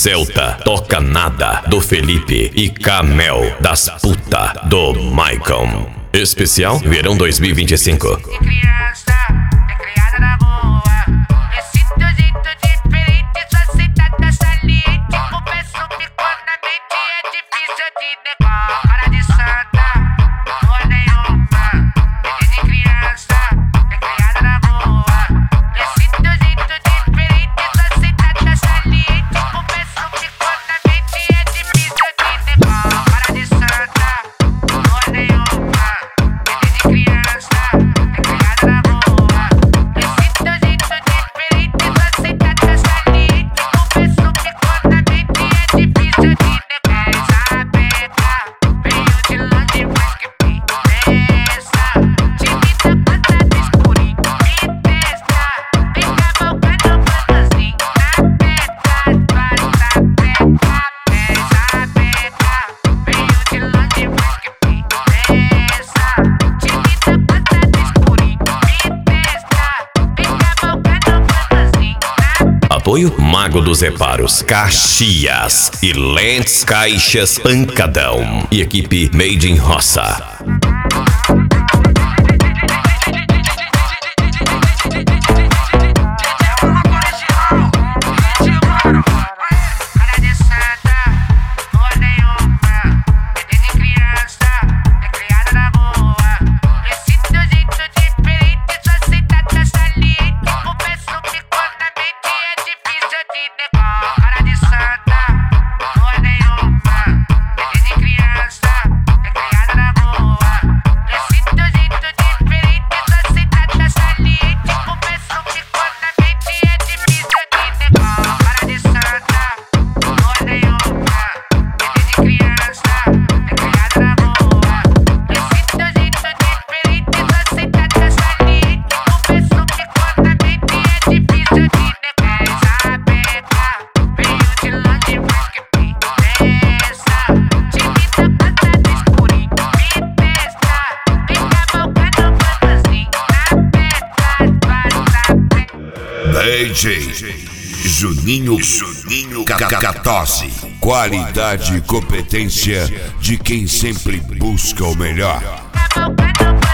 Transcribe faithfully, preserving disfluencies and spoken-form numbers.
Celta, Toca Nada, do Felipe e Camel, das Puta, do Maicon. Especial Verão dois mil e vinte e cinco. Criança, é criada na boa. Esse teu jeito diferente, sua cidade saliente. Confesso que quando na mente é difícil de negar. Cara de santa, boa nenhuma. Desde criança, é criada na boa. Esse teu jeito diferente, sua cidade saliente. Confesso que quando na mente é difícil de negar. Cara de santa, boa nenhuma. Desde criança, é criada na boa. Esse teu jeito diferente, sua cidade saliente. Confesso que quando na mente é difícil de negar. Essa beca veio de longe, mas que pinta. Tímida, passada, escurinha, me testa. Vem cavalgando fantasia na peta. Passa beca, essa beca veio de longe, mas que pinta. Tímida, passada, escurinha, me testa. Vem cavalgando fantasia na peta. Apoio Mago dos Reparos, Caxias e Lentes Caixas Pancadão e equipe Made in Roça. Cara de santa, boa nenhuma. Desde criança, é criada na boa. Esse teu jeito diferente, sua cidade saliente. Confesso que quando na mente é difícil de negar. Cara de santa, boa nenhuma. Desde criança, é criada na boa. Esse teu jeito diferente, sua cidade saliente. Confesso que quando na mente é difícil de negar. Cara de santa, boa nenhuma. Desde criança, é criada na boa. Esse teu jeito diferente, sua cidade saliente. Confesso que quando na mente é difícil de negar. Essa beca veio de longe, mas que pinta. Tímida, passada, escurinha, me testa. Vem cavalgando fantasia na peta. Passa beca. D J Juninho Juninho Catose. Qualidade e competência de quem sempre busca o melhor. Cavalgando